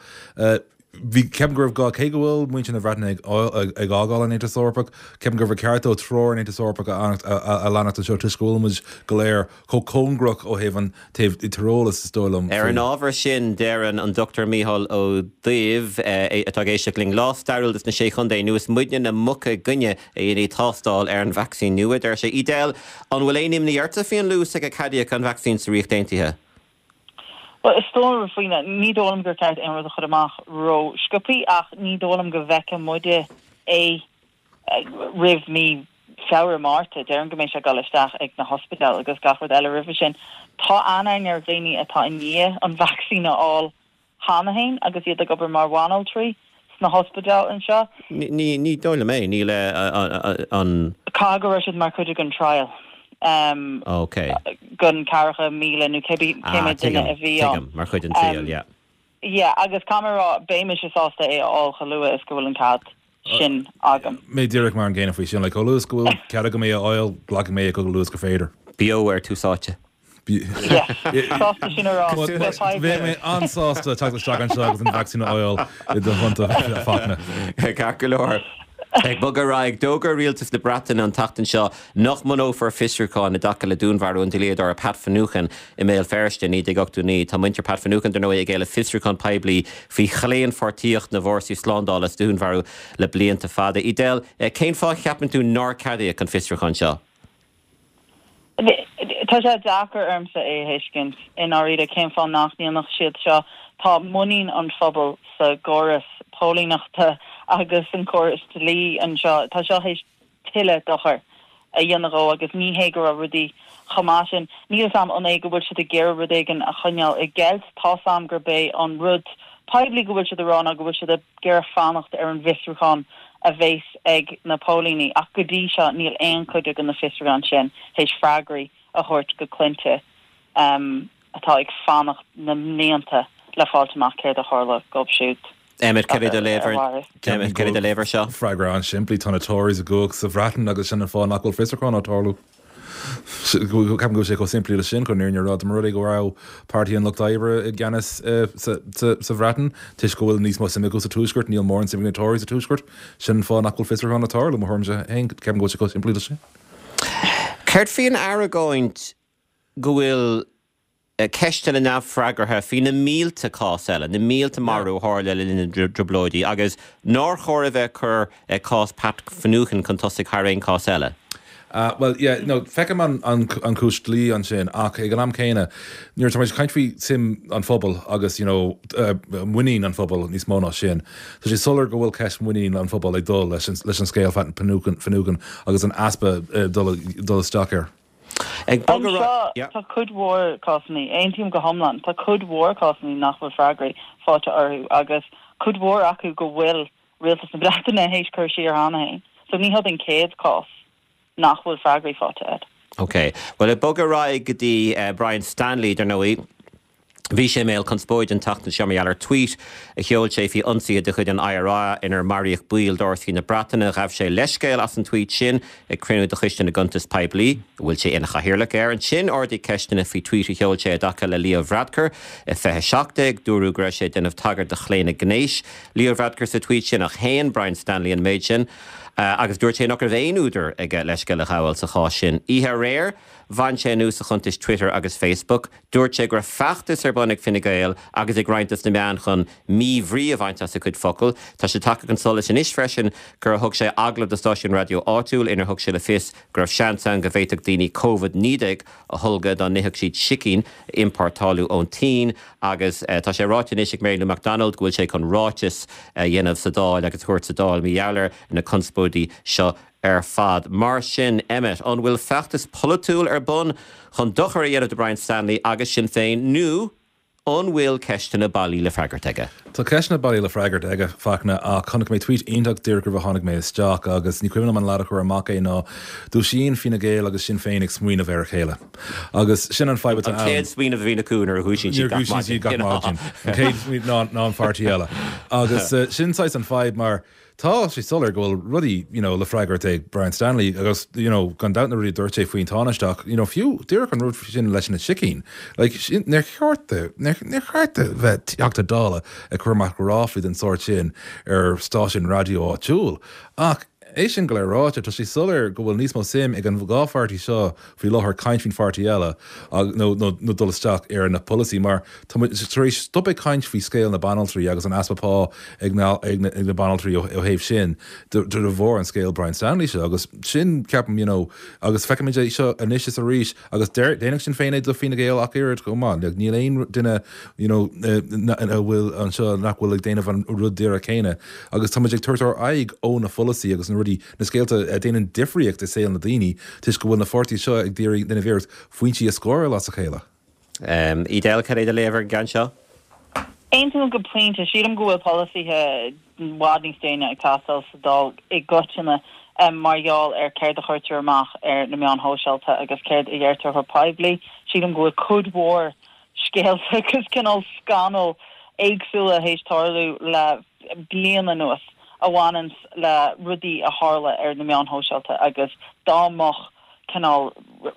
Bhí ceapan gur gá cé go bhfuil muinte na bhreatain ag ágáil an étasórpach, ceapan gur bh ceartó tróir an étasórpach a leanachta seo tuiscúlamuid go léir có cóngrach ó héhann taobh i tarólas sa stólam. Ar an ábhar sin déireann an Doctor Mícheál Ó Daobh atá géisteach ling lá stairil is na sé chundé nuas muidne na mucha gunne a dhéanaí tástáil ar an vaccín nuad ar sé idéal an bhfuil éonim níarta fion lús ag a cadiac an vaccín sa riochtaintaithe. Well, is stoor faoine ní dólam gur ceart an rud a chud amach ro scopaí ach ní dólam go bheice muide é rih mí feabhar máta dearan go méid se galisteach ag na hospital agus gaford eile rih sin tá anain ar bhéine atá in ní an vaccína áil hánahain agus iad a gobar mar bhánal trí na hospital an seo. Ní ní dóla mé ní le an Cágur siad mar chuide an trial. Um, okay. Gun caracha míle nu cebi céime duine a bhí an. Mar chuid an tíal, yeah. Yeah, agus camera béimiis is ásta é áil chalua is go bhfuil an cad sin agam. Mé ddíireach mar an ggéanana faoi sin, le cholas go bhfuil cead go mé áil ghlacha mé go luas go féidir. Bio ar túsáte. Yeah, sásta sin ará. Bhé mé ansásta teaglasteach an seo agus an vaccína áil i do chunta fána. Ceac go leor. Ag bugad raig dógur rialtas na bratan an tatan seo nach manó for fisircáin na daca le dúnharú an diléadar a Pat Fanúchan i méil ferste ní ag ochtú ní tá muintir Pat Fanúchan do nó ag éile fisircáin peblií fhí chléon fortíocht na bhórsí slándálas dúnharú le blianta fada. Idéal, céim fá cheapan tú ná cadiac an fisircáin seo? Tá sé dachar armsa é héiscint in áide céim fá nachníonach siad seo tá muín an phobal sa góras pólínachta agus an choras lí an seo tá seo hééis tiile dochar a dhéanaró agus ní hégur a rudí chamásin ní sam an é go bhfuil si a ggéir rudéigen a chuneal i geld tá sam gur bé an rud peblií go bhfuil si arán a go bhfuil si a ggéir fannacht ar an visruúán a bhééis ag na pólíní ach go dtí seo níl aon chuide an na fisrán sin hééis freigraí a thuirt go clinnte um, atá ag fannacht na mnéanta le fáilteach céir a hála gobsút. Emmet ceir a léver Emmet ceir a léver seo. Freigra an siimplí tána tóirs a go sa bhratan agus sin fá nachil fisarán átáú. Ceap go sé go simplí le sin chun níar rá mar go rá partíí an Lochdabre i gceannas sa bhratan, tuis go bhfuil níos má sim go sa túsgurt, níl mór an simtóirs a túsgurt, sin fá nachil fisarán atála mar thumse hen ceap go sé go simplí le sin. Ceirt fion airagóint go bhfuil ceiste le nabh freigartha fhí na mílta cás eile, na mílta marú hála le na droblóidí, agus nóir chóir a bheith chur cás Pat Fanúchan chun tosaigh tharaon cás eile. Uh, well, yeah, no, fecam an, an, an cúist lí an sin, ach ag an am céine, níor tá méid caintfhí sim an phobal agus, you know, uh, muín an phobal níos móna sin. Tá sé solar go bhfuil ceist muín an phobal ag dul leis an scéal fat Fanúchan agus an aspa uh, dul isteachar. Ag tá chud mhór cosnaí, aon tíim go thomlan, tá chud mhór cosnaí nach bhfuil freigraí fáte orthú agus chud mhór acu go bhfuil rialtas na breataine hééis chuir sí ar hanahain. So ní had an céad cos nach bhfuil freigraí fáte ed. Okay. Well, i bugad raig go dtí uh, Brian Stanley dar nóí bhí sé méil conspóid an tatan seoméallar tweet a cheol sé fhí ionsaí de chud an I R A inar maríoch buil dorthaí na bratainna raibh sé leiscéil as an tweet sin ag crinú de chuiste na guntas peblií, bhfuil sé ina chahirirlach ar an sin ordaí ceistena fhí tweet a cheol sé a dacha le Leo Varadkar i fethe seachtaigh dúrú gra sé denmh tagart de chléine gnéis. Leo Varadkar sa tweet sin ach héin Brian Stanley an méid sin. Uh, agus dúirt sé nach ar bhéonúidir ag leisce le chaáil sa chá sin. Ihe réir, bhain sé nús a chuntais Twitter agus Facebook, dúirt sé gur feachtas ar bunig Fine Gael agus ag roiintas na meán chun mí bhrí a bhaint as a chud focail. Tá sé take an solas in is freisin gur thug sé aglah do stáisiún radio áitiúil inar thug sé le fis gur seansan go bhéiteach daoine COVID nídeag a thulgad an nithig siad sicín importáú ón tí agus uh, tá sé ráitin isig Maryland McDonald ghfuil sé chun ráitis uh, dhéanamh sa dáil agus thuirt sa dáil míheallar na conspóidí seo ar fad. Mar sin Emmet an bhfuil feachtas polúil ar bun chun dochar a dhéanamh de Brian Stanley agus Sinn Féin nó an bhfuil ceistena bailí le freigart aige. Tá ceistena bailí le freigart aige fachna a chunig mé tweet ionach dúir gur bh tháinig mé isteach agus ní cuiimna an leadach chu amach é ná dú sin Fine Gael agus Sinn Féin ag smuoine bhar chéile. Agus sin an fáibh an céad smuoine bhína cúnar a thuisín si gachmáin. Céad ná ná an fartaí eile. Agus sin sais an fáib mar tá sí solar gohfuil rudí you know, le freigart ag Brian Stanley agus you know, gan dana rudí dúirt é faoin táisteach you know, fiú dúach an rud sin leis na sicín. Like, nar chearta nar chearta bheith teachta dála a chuirmach go ráfid an sort sin ar stáisiún radio áitiúil. Ach é sin go le ráte tá sí solar go bhfuil níos mó sim ag an bháfartí seo fao láthir caiint fin fartí eile nó nó dulasteach ar na policy mar éis stop é caiint fao scéal na banaltrí agus an aspapá ag na banaltrí ó héh sin du a bhór an scéal Brian Stanley se agus sin ceapam you know, agus feicimiid seo inis a ríis agus déanaach sin féin do Fine Gael ach irid go má le níl éon duine you know, bhfuil an seo nach bhfuil ag déanamh an rud déar a chéine agus táidir tuairtar aig ó na policy agus na rudí na scéalta a déanaan difriíocht de saoil na daoine tuis go bhfuil na fortí seo ag déirí duna bhéirt faointí a scóir las a chéile. Um, Idéal cad é de léver gan seo? Eintum go pointe siadam go bhfuil policy wadning steine ag tastal sa dal ag gotina um, margheall ar céir a chuirtear amach ar na meán hóseilta agus céir i dheirtar chu paibli siadam go bhfuil cudmhór scéalta agus cinál scanal éagsúla hééis tarlú le bliana nuas a bhhainans le rudí a hála ar na meán hóseilta agus dámach canál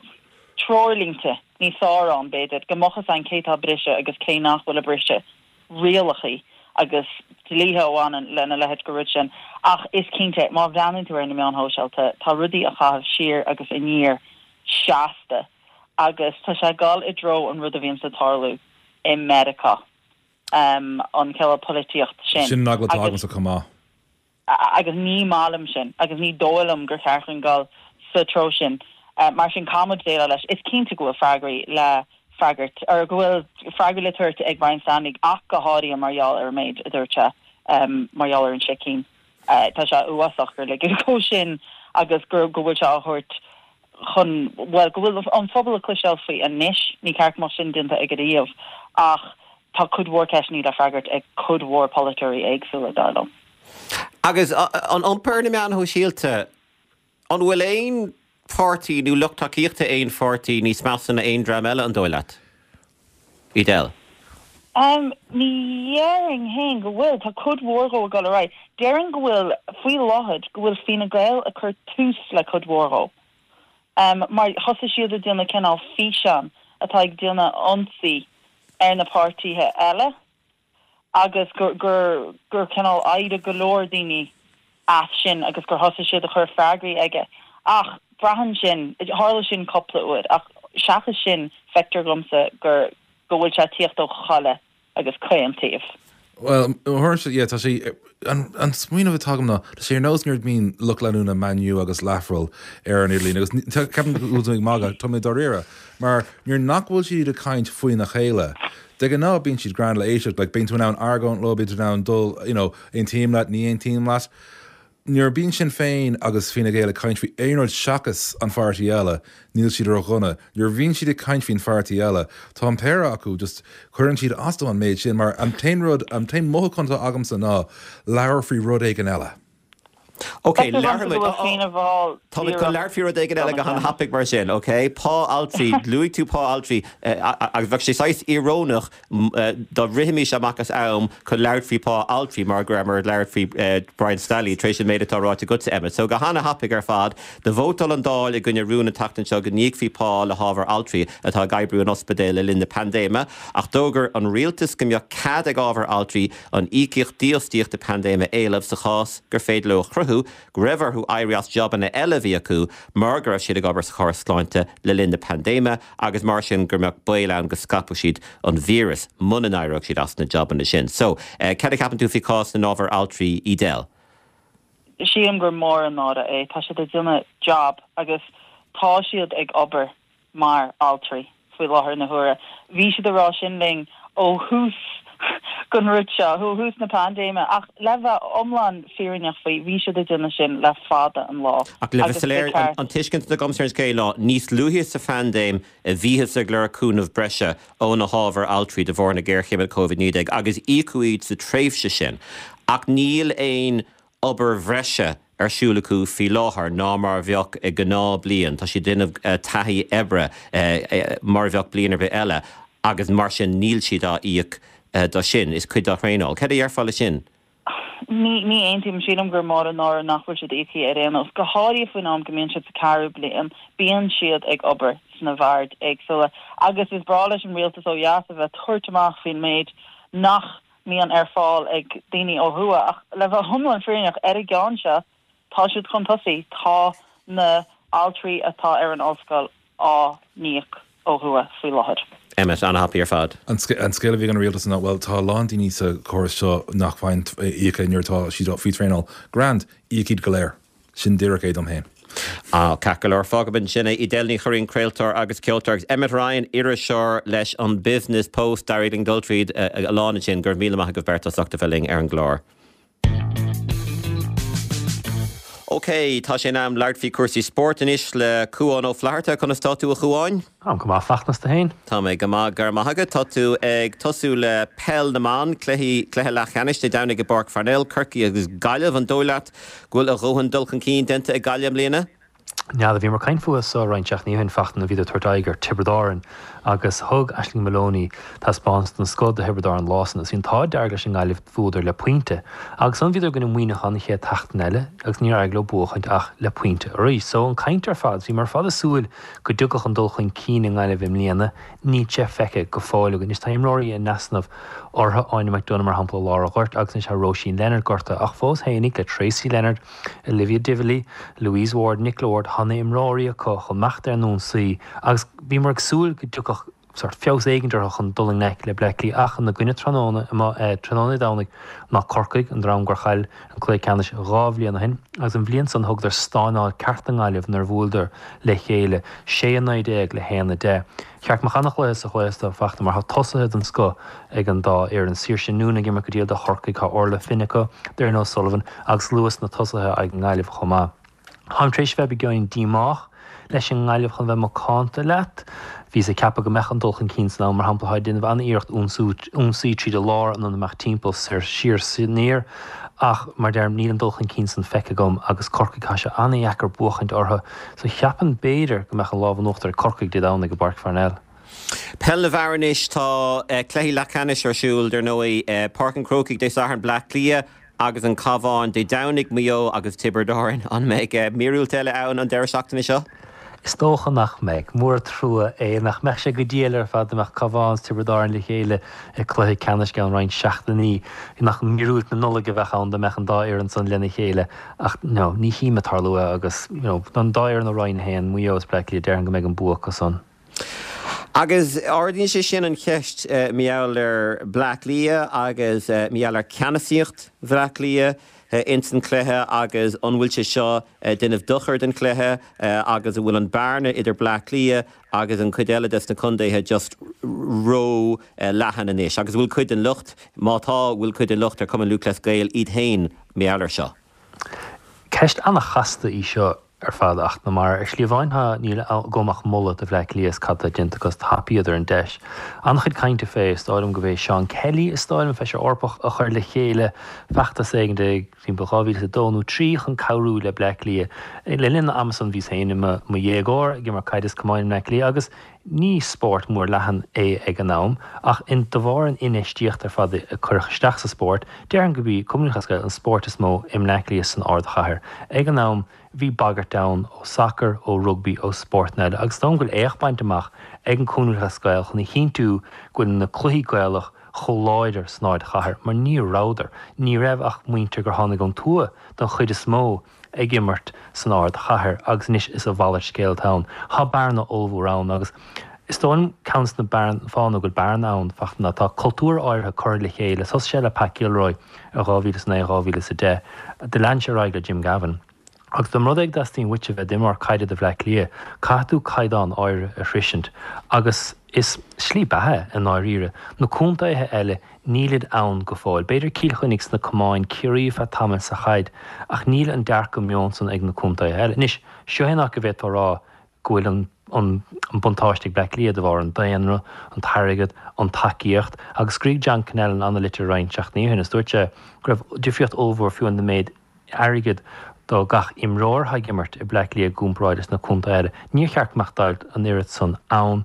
trolingte ní sárán beidir gomochas an cétá brise agus cé nachhfuil a brise rialachaí agus líthe bhhain lena lehead go ruid sin ach is cínte má bheanú ar na meán hóseilta tá rudí a chahabh siar agus i níor seasta agus tá sé gáil i dro an rud a bhíon sa tarlú i America um, an ceile polítíocht sin. Sin naglatágan sa cumá. agus ní málam sin agus ní dólam gur chearchan gáil sa tro sin uh, mar sin camad déile leis is cínta go bhfuil freagaí le freagart ar go bhfuil freagaí le tuairt ag Brian Stanley ach go háirí a margheall ar méid a dúirte um, margheall ar an sicín uh, tá se uasach gur le go sin agus gur go bhfuil se áthairt chun well go bhfuil an phobal a cluiseil faoi a níis ní ceart mar sin dinta ag a díomh ach tá cudmhór ceisní le freagart ag cudmhór polúirí éagsúla dálam. Agus an ompur na meán ho síalte an bhfuil éon fortí nó luchtachíochta éon fortí níos measana éon dram eile an dóileat. Idéal. Um, níhéing hen go bhfuil tá cudmhór go go right. Dearan go bhfuil faoi láthad go bhfuil Fine Gael a chur tús le cudmhór. Um, mar thosa siad a duna cinál físean atá ag dunaionsaí ar na pártíthe eile. agus gur gur gur canál aide golóir daoine as sin agus gur thosa siad a chur freagaí aige ach brahan sin hála sin coppla uad ach seacha sin feictar gomsa gur go bhfuil se tíocht ó chaile agus chuimtaobh. Well, thuir sé tá sé an smuoine bh tagam ná sé nósnúirt mín luch leúna maniu agus lefral ar an Irlín agus ceapan úsúig mága tá mé doréire mar níor nachhfuil siad a caint faoin na chéile. De gan ná bín siad grand le éisiid, like bín tú ná an argónt lo, bín tú ná an dul, you know, ein tíim leat, ní ein tíim leat. Níor bín sin féin agus Fine Gael a caint fao éonrad seachas an fartí eile, níl siad ar chuna. Níor bhín siad a caint fao an fartí eile. Tá an péra acu just chuann siad astal an méid sin, mar an tain rud, an tain móchanta agamsa ná leabhar faoi rud ag an eile. Okay, learmuid Tá chu leirfiú ag eile go an hapig mar sin, okay? Pá Altrí, luigh tú Pá Altrí agus bheith sé seis irónach do rihimí amachchas am chu leirfií Pá Altrí mar grammar leirfií Brian Stanley trééis sin méid atáráte go Emmet. So go hána hapig ar fad de bhótal an dáil i gine rúna tatan seo go níag fhí Pá le hábhar Altrí atá gaibrú an ospedéile lin na pandéma ach dógur an rialtas go mbeadh cad ag ábhar Altrí an íciocht díostíocht de pandéma éilemh sa chás gur féad le chruthú go raibhar thu éirias jobanna eile bhí acu mar gur siad ag ábhar sa chóras sláinte le linn na pandéma agus mar sin gur meach bailán go scapu siad an vírus muna éireach siad as na jobanna sin. So, uh, cad a capan tú fí cás na ábhar Altrí Idéal? Siam gur mór an náda é, tá siad a duna job agus tá siad ag obair mar Altrí faoi láthar na thura. Bhí siad ará sin ling ó hús gon rucha who who's na pandéime ach leva omlan fearinach fao ví se duna sin le fada an lá. Ach le léir an tiiscint na gomsarns cé lá níos luúhíos sa fandéim a bhíhas a glur cún of breise ó na hábhar altrí de bhór na ggéirchéime COVID nídeag agus ícuid sa tréimhse sin. Ach níl éon obair bhreise arsúlaú fi láthair ná mar bheoch i gná blian, tá si duine taithí ebre mar bheoch blianar bheith eile, agus mar sin níl siad á íoc do sin, is cuid a réáil. Cad ar fáile sin? Ní ní eintim sílam gur mar an ná nachfuil siad éci ar réanos. Go háirí faoin am gomíonn siad sa carú blian, bíonn siad ag obair sna bhard ag sula. Agus is brá leis an rialtas ó dheas a bheith tuairteach faoin méid nach míon ar fáil ag daoine ó thua. Ach le bheith thumlan fríneach ar a gceann se, tá siad chun tosaí tá na altrí atá ar an ollscoil á níoch ó thua faoi láthair. Emmet, anna happy ar fad. An scéile bhí an rialtas ná bhfuil tá lán daoine sa choras seo nach bhaint íocha inúirtá siad á fitréinál grand íochaid go léir sin díreach é dom héin. Á cacail ar fágaban sinna i déilní choirín creaaltar agus ceoltargus. Emmet Ryan ire seoir leis an Business Post daríling dultríd a lána sin gur míle maithe go bhberta achta bheling ar an glár. OK, tá sé am leart fhí cuasaí sport inis le cuáin ó Phláirte chun is táú a chuáin? Am go má fachnas a hain. Tá mé go má gur maithagad tá tú ag tosú le pell na man cléthe le cheannis de dana go Barc Farnell, Kirky agus Gaileh an dóileat ghfuil a rohan dulchan cín denta ag Gaileh léana? Ja, a bhí mar caiin fuas á reinteach níhain fachtan a bhí tuairtaiger Tiberdáin agus thug Aisling Maloney tá spáns an scod a Tiberdáin lásan is hín tá dearga sin gáileh fúidir le puinte. Agus an bhíidir gona muoine chanaché tachtan eile agus ní aglo buchaint ach le puinte. Rí, so an caiintear fad, bhí mar fad a súil go dúgach an dulchain cín an gáileh im líana, ní te feice go fáil agus níos taim ráí a nasnamh ortha áine McDonagh mar hampla lára ghort agus ní se Roisin Leonard gorta ach fós hénig le Tracy Leonard, Olivia Dively, Louise Ward, Nicola Ward, Hanna imráí a coch an mecht ar nún saí agus bhí mar súil go dúgach sort fios éigentarach an duling neic le bleclí ach an na gine tróna tróna dánig má Corcaig an drám gur chail an clé canis rábhlí an hin agus an bblion san thug ar stáináil ceartangáileh nar bhúldar le chéile sé an naidéag le héanana de. Ceart mar chanach leis a chléiste fachta mar ha tosahead an sco ag an dá ar an sír sin núna gimar go díal de Corcaig cha orla Finnecha, Darren O'Sullivan agus Lewis na tosathe ag an gáileh chomá. Ham trééis bheith begain dímach leis an gáileh chun bheith má cánta leat, hí sé cepa go mechan dulchan cíns ná mar hampla duine bh an íocht únsaí tríd a lár an an meach timppla ar siar sinnéir ach mar derm níl an dulchan cíns an feice gom agus Corcaig cha se anna dheachar buchaint ortha, so cheapan béidir go mechan lábhanachtar Corcaig de dána go Barc Farnell. Pell na bharis tá cléthe le canis ar siúil ar nói Park an Crocaig de Saharn Black Lia agus an Cabháin de Downig Mio agus Tiberdáin an méid míúil teile ann an deir seachtainna seo? Is tócha nach méid, mór trua é nach meich sé go díalar fad amach Cabháins Tiberdáin le chéile i chluthe canis gan rain seachtaí nach míúilt na nula go bheitán de meach an dáir an san lena chéile ach no, ní híime tarlua agus don dáir na rain héan muos bleclí dean go méid an buach san. Agus ordíonn sé sin an cheist meall ar Black Lia agus meall ar ceanasíocht Black Lia instan cléthe agus anhfuil sé seo duineh duchar den cléthe agus bhfuil an bearna idir Black Lia agus an chuidéile des na chundaithe just ró lehan inis. Agus bhfuil chuid an lucht mátá bhfuil chuid an lucht ar cum an Lucas Gael iad hain meall ar seo. Ceist anna chasta í seo ar fad ach na mar ar slíomhhaintha níl gomach mulla a bheith líos cadta dinta agus tapiad ar an deis. An chud cainte fé stáilm go bhéh Seán Kelly is stáilm fe se orpach a chuir le chéile feachtas éigen de timppáhíil a dónú tríchan cabhrú le Black Lia. Le linn Amazon bhís héine mo dhégóir gur mar caiidir cumáin Black Lia agus ní sport mór lehan é ag an nám ach in do bhhain inistíocht ar fad a chuirchaisteach sa sport, dear an go bhí cumúchasca an sport is mó im Black Lia san ard chathair. Ag an nám hí bagart down ó soccer ó rugby ó sportnet agus dá goil éachbaint amach ag an cúnúchascail chun i chinú goil na cluí gailech choláidir snáid chathair mar ní ráidir, ní raibh ach muinte gur tháinig an tua don chuid is mó ag immert san ard chathair agus níos is a bhalir scéal town. Tá bearna olbhrán agus is dóin cans na bearn fána go bearn ann fachna tá cultúr áirtha chuir le chéile, sos sé le Pacilroy a ráhílas na ráhílas a de. De landse raige Jim Gavin. Agus do rud ag dastíon wite bheith dimar caiide de Black Lia, catú caiidán áir a frisint, agus is slí bathe an áíre nó cúntaithe eile níliad ann go fáil. Beidir cílchunigs na cumáin ciríomh a tamil sa chaid ach níl an dear go mion ag na cúntaithe eile. Nis seohénach go bheith rá gohfuil an an buntáistigh Blackliad a bhar an daanra, an tarigad, an takeíocht, agus scríb John Cannell an analytir reinteach níhinn is dúirte gribh difriocht óbhar fiú an na méid airigad dó gach imróir ha gimmert i Blackliad gúnbráides na cúntaire. Ní cheartmachtáilt an irid san ann.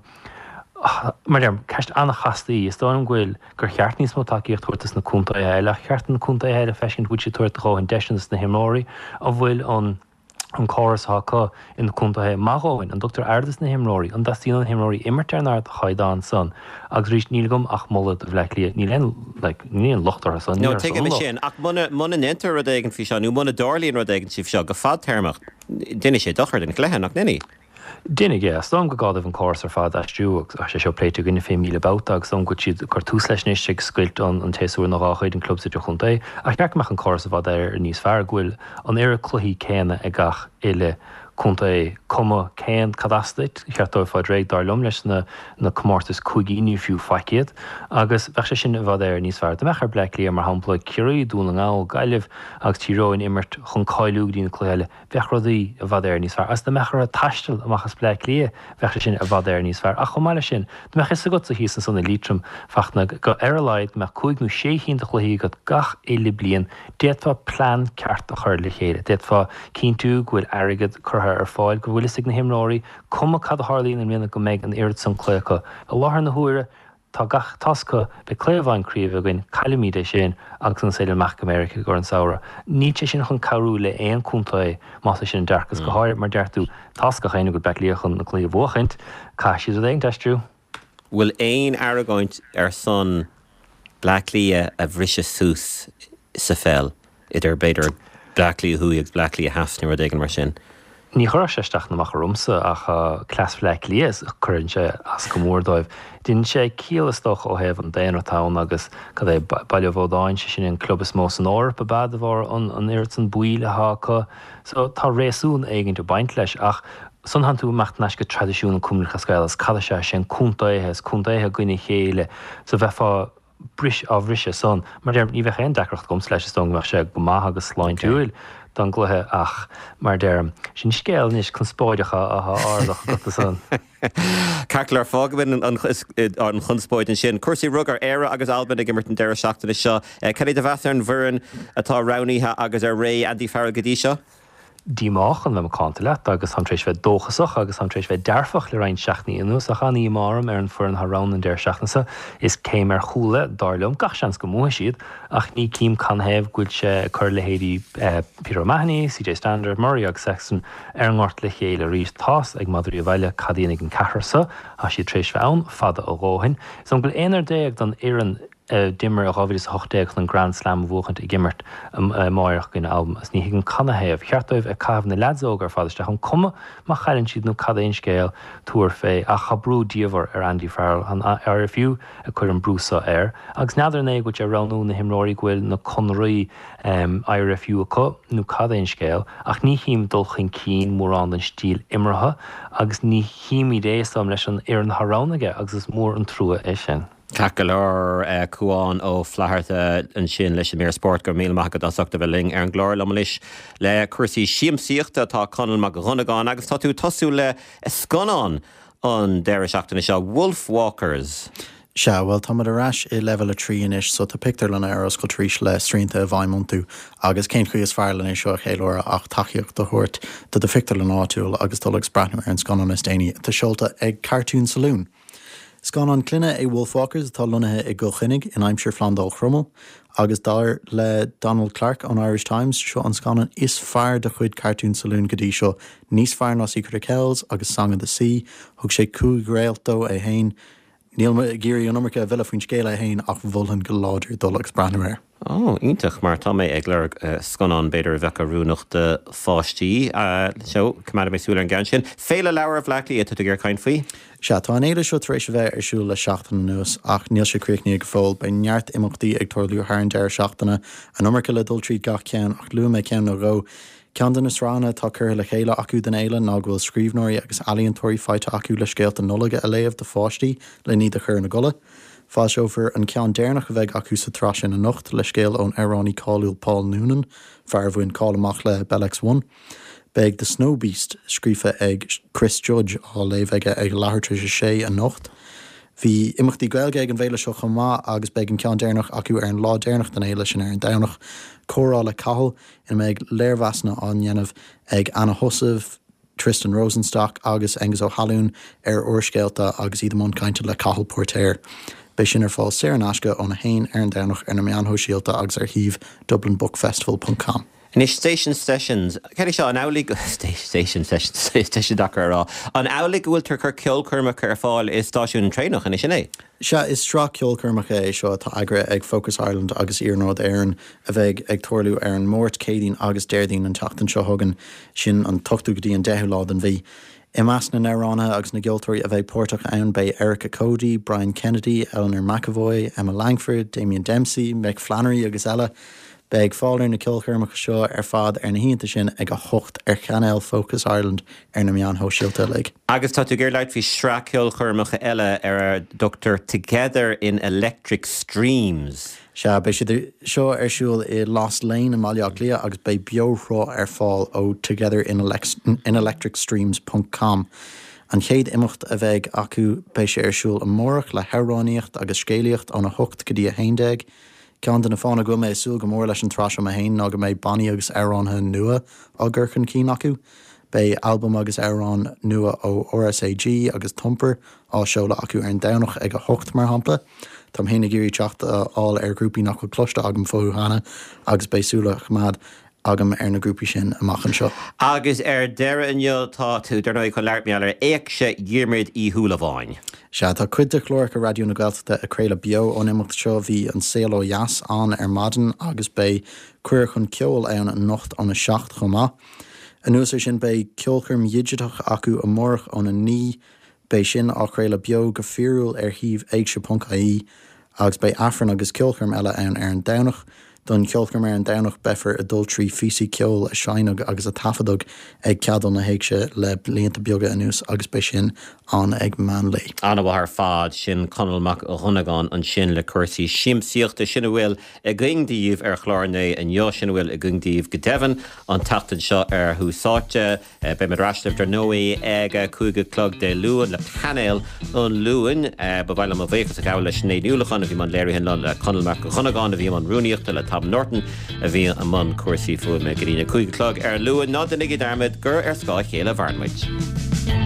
Mar derm, ceist anna chastaí, is dóin ghfuil gur cheart níos mó takeíocht tuairtas na cúntaithe eile, cheart na cúntaithe eile feiscin bhuiid sé tuairt chó an deisins na himróirí, a bhfuil an an choras hácha in na cúntaithe máthóin an Doctor Ardas na himróirí, an dastíon an himróirí immert ar náir chaidán san, agus rís nílgum ach mullad a bhleiclí, ní len ní an lochtar san. No, take a sin, ach muna muna ninter rud éigen fi seo, nú muna dárlíon rud éigen si seo, go fad termach, duine sé dochar den gléhan ach nini. Dinne gé, stom go gádah an córas ar fád aistú a sé seo pléitú gine fé míle báta, som go siad chu tús leis níos sig scuilt an an téú na ráchaid an club sa chunta, ach ceach meach an córas a bhd ar níos fear ghfuil an éire chluí céine ag gach ile chunta cuma céan cadastait, cheartó fáid réig dar lom leis na na comórtas chuigíní fiú faiciad, agus bheith sé sin a bhd ar níos fear. De mechar Blackliad mar hampla ciúí dúna ngáil gaiileh agus tíróin immert chun cáilúg dína chluile, bheith rudaí a bhd ar níos fear. As de mechar a taistil amachchas Blackliad, bheith sé sin a bhd ar níos fear. A chumáile sin, de mech is a gut a hí san sanna lítrum fachna go airlaid me chuig nó sé hín de chluí go gach éile blian, déadfa plán ceart a chuir le chéile, déadfa cín tú ghfuil airigad chur ar fáil go bhfuil sig na himróirí cuma cad a hálíín an mianana go méid an irid san clécha. A láthar na huaire tá gach tasca be cléomhhain críomh a gin caiimiide sin agus an saoile meach America gur an saora. Ní sé sin chun cabhrú le éon cúntaid más sin dearchas go háir mar deartú tasca chéine go beiclíochan na clí bhchaint, caiisiú a éon deistú. Bhfuil éon airgóint ar son Blackliad a bhrisise sús sa fel, idir beidir Blackliad thuíag Blackliad hasní mar dégan mar sin. Ní chur séisteach na mach rumsa ach clas Blackliad chuann sé as go mórdóibh. Dín sé cíalastoch ó hebh an déanatán agus cad é bailbhódáin sé sin an clubas mós an ár ba bad bhar an an iirt an buile hácha. So tá réasún éigenn do baint leis ach son han tú mecht neis go tradiisiún an cumlacha scail cad sé sin cúntaithe cúntaithe gine chéile so bheitá bris á bhrise son, mar déir ní bheith an decrocht gom leis stong mar sé go maith agus sláin túil. Dan gluthe ach mar derm sin scéal níos chun spóidecha a ardach go san. Calar fágabin an chunspóid an sin. Cusaí rugar éire agus alban ag immert an deire seachtainna seo. Cad a bheith ar an bhuireann atá raníthe agus ar ré Andy Farrell godí seo? Díach an le cáanta le agus antrééis bheith dóchasach agus antrééis bheith dearfach le rain seachnaí inús a chaní marm ar an furan thrán an deir seachnasa is céim ar chuúla darlumm gach seans go mú siad ach ní cím can hebh gúil sé chur le héadí Peter Mahoney, C J Standard, Murray agus Sexton ar an ngort le chéile rís tás ag madarí a bhaile cadíananig an ceharsa a si trééis bheith ann fada ó ghóhain. Is an bhfuil éonar déag don éan dimmer a ráhílis hochtéach an Grand Slam bhuachant i gimmert máireach gin albumm as ní higann canna héamh cheartmh a cabh na ledógar fáisteach an cuma má chailann siad nó cad éon scéal túair fé a chabrú díomhar ar Andy Farrell an ar a fiú a chuir an brúsa air agus neadar né go ar ranú na himráí ghfuil na conraí ar a fiú acu nó cad éon scéal ach ní hím dul chun cín mór an den stíl imretha agus ní híimí déasam leis an ar an thránige agus is mór an trua é sin. Cacalar cuáin ó flaharta an sin leis mé sport gur míle maigad asachta bheling ar an glóir leis le cuasaí siamsaíochta tá conal mag runnagáin agus tá tú tosú le scanán an deire seachtainna seo Wolf Walkers. Se bhfuil tá a ráis i level a tríis so tá pictar lena aras go tríis le srínta a bhaimmontú agus cén chuí is fearlan é seo chéile ach taíocht do thuirt do de fictar le náúil agus dulagus brathnú ar an scanán is déine tá seolta ag Cartoon Saloon. Scan an cluine é Wolf Walkers tá lunathe i go chuinnig in aimsir Flandal Chrummel, agus dáir le Donald Clark an Irish Times seo an scanan is fearr de chuid Cartoon Saloon godí seo níos fearr ná Secret of Kells agus Song of the Sea, thug sé cúig réaltó é hain, níl géirí an nummercha bhile faoin scéile a hain ach bhulhan go láidir dulagus brandmhair. Ó, ítach mar tá mé ag leir scanán beidir bheith a rúnach de fáistí seo cumad mé súla an gan sin. Féile leabhar Blackliad a gur cain faoi? Se tá an éile seo éis bheith ar siúil le seachtainna nuas ach níl sé críicní ag fóil be neart imachtaí ag tuairliú thar an deir seachtainna an nummercha le dul tríd gach cean ach luú mé cean ó ró Ceandan is rána tá chur le chéile acu den éile ná bhfuil scríbnóirí agus alíontóirí feite acu le scéalta nulaige a léamh de fáistí le ní a chur na gola. Fá seofer an cean déirnach a bheith acu sa tras in a nocht le scéal ón Aránaí cáúil Paul Noonan, fear bhfuin cálamach le Bellex one. Beg de Snow Beast scrífa ag Chris Judge á léh aige ag lehartri sé a nocht. Bhí imimetí gailge an bhéile seo chumá agus beg an cean déirnach acu ar an lá déirnach den éile sin ar an danach chorá le cathal in méid léirhheasna an dhéanamh ag Anna Hussah, Tristan Rosenstock agus Angus O'Halloran ar orscéalta agus iad món cainte le cathal portéir. Bei sin ar fáil sé an asca ón a hain ar an danach ar na meanthó síalta agus ar híomh dublin book festival dot com. In is station sessions, Ceir seo an álaigh station sessions station Dakar rá. An álaigh bhfuil tar chur ceolcurmach ar fáil is stáisiún trénach in is sin é. Se is strá ceolcurmach é seo tá agra ag Focus Ireland agus Iarnáid Éireann a bheith ag tuairliú ar an mórt cédín agus déirdín an teachtain seo thugan sin an tuchtú go dtí an deithú lá an bhí. I meas na Narána agus na geoltóirí a bheith portach ann bei Erica Cody, Brian Kennedy, Eleanor McAvoy, Emma Langford, Damien Dempsey, Mick Flannery agus eile. Beg fáilir na ceolcurmach seo ar fad ar na hínta sin ag a hocht ar Channel Focus Ireland ar na meanthó síalta le. Agus tá tú gur leit hí sra ceolcurmach eile ar Doctor Together in Electric Streams. Se bei si seo ar siúil i Lost Lane in Maileach Lia agus bei beorhrá ar fáil ó together in electric streams dot com. An chéad imimecht a bheith acu bei si ar siúil a mórach le heráníocht agus scéalaocht an a hocht go dtí a haindeag. Cean na fána go méid súil go mór leis an tras am a hain ná go méid baní agus airránthe nua á ggurchan cí acu. Bei albumm agus airrán nua ó R S A G agus Tumper á seola acu ar an danach ag a hocht mar hampla. Tá héna géirí teachta áil ar grúpi nach go cloiste agam fóú hana agus bei súla chumad agam ar na grúpi sin amachchan seo. Agus ar deire inneo tá tú darna chu leir meallar éag sé dhiirmid í thuúla bháin. Se tá cuid de chlóric a radioú na Gailteachta a chréile bio ón imimecht seo bhí an saoló Jas an ar madan agus bei cuir chun ceol ann an nocht an na seacht chumá. An nuas sin bei ceolcurm dhigideach acu a mórach an na ní bei sin á chréile bio go fiúil ar híomh éagse dot I E agus bei affran agus ceolcurm eile ann ar an danach. Don ceolcurm ar an danach befer adultry físaí ceol a seinag agus a tafadog ag ceadal na héigse le blianta beaga anús agus bei sin an ag Manly. Anna bhar fad sin conalmach a thunagáin an sin le cuasaí siamsaíochta sinna bhfuil a gingdíomh ar chlárna an jo sinna bhfuil a gingdíomh go devan an tatan seo ar thuúsáte be mar rastlih dar nóí ag cúige clog de luúan le panel an luúan ba bhile a bhéchas a gail leis néúlachan a bhí man léir hin le conalmach a thunagáin a bhí man rúníochta le Tom Norton a bhí an man cuasaí fuaime go dtína cúige clog ar luúan ná den igi darmid gur ar scáil chéile bharnmuid.